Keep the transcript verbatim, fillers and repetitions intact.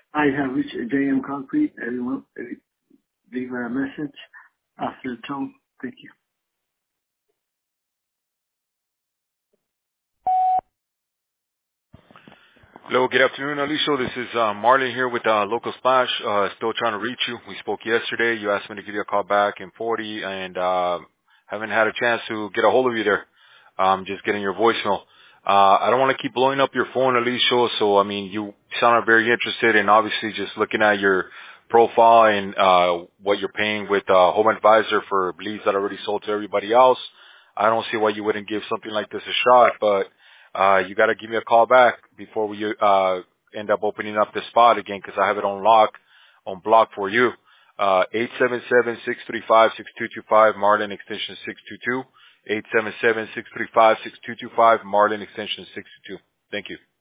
I have reached J M Concrete. Everyone, leave a message after the tone. Thank you. Hello, good afternoon, Aliso. This is uh, Marlon here with uh, Local Splash. Uh, still trying to reach you. We spoke yesterday. You asked me to give you a call back in forty, and uh, haven't had a chance to get a hold of you there. Um, just getting your voicemail. Uh, I don't want to keep blowing up your phone, Aliso. So, I mean, you sounded very interested, and obviously just looking at your profile and uh, what you're paying with uh, Home Advisor for leads that already sold to everybody else. I don't see why you wouldn't give something like this a shot, but Uh, you got to give me a call back before we uh, end up opening up the spot again, because I have it on lock, on block for you. Uh, eight seven seven, six three five, six two two five, Marlin extension six two two. eight seven seven, six three five, six two two five, Marlin extension six two two. Thank you.